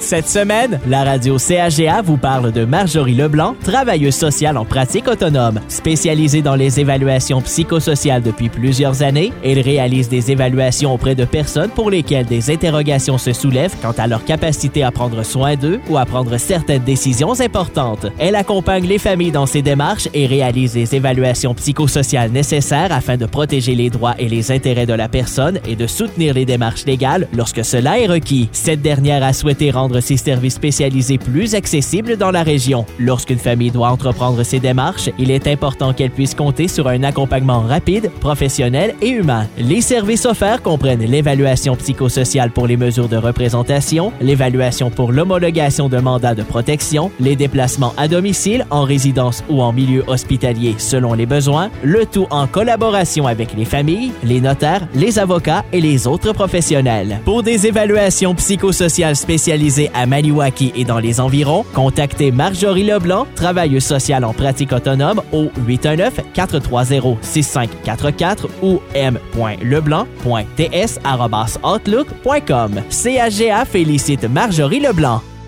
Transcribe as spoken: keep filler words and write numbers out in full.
Cette semaine, la radio C H G A vous parle de Marjorie Leblanc, travailleuse sociale en pratique autonome. Spécialisée dans les évaluations psychosociales depuis plusieurs années, elle réalise des évaluations auprès de personnes pour lesquelles des interrogations se soulèvent quant à leur capacité à prendre soin d'eux ou à prendre certaines décisions importantes. Elle accompagne les familles dans ces démarches et réalise les évaluations psychosociales nécessaires afin de protéger les droits et les intérêts de la personne et de soutenir les démarches légales lorsque cela est requis. Cette dernière a souhaité rendre ses services spécialisés plus accessibles dans la région. Lorsqu'une famille doit entreprendre ces démarches, il est important qu'elle puisse compter sur un accompagnement rapide, professionnel et humain. Les services offerts comprennent l'évaluation psychosociale pour les mesures de représentation, l'évaluation pour l'homologation de mandat de protection, les déplacements à domicile, en résidence ou en milieu hospitalier selon les besoins, le tout en collaboration avec les familles, les notaires, les avocats et les autres professionnels. Pour des évaluations psychosociales spécialisées à Maniwaki et dans les environs, contactez Marjorie Leblanc, travailleuse sociale en pratique autonome au huit un neuf, quatre trois zéro, six cinq quatre quatre ou m point leblanc point t s arobase outlook point com. C H G A félicite Marjorie Leblanc.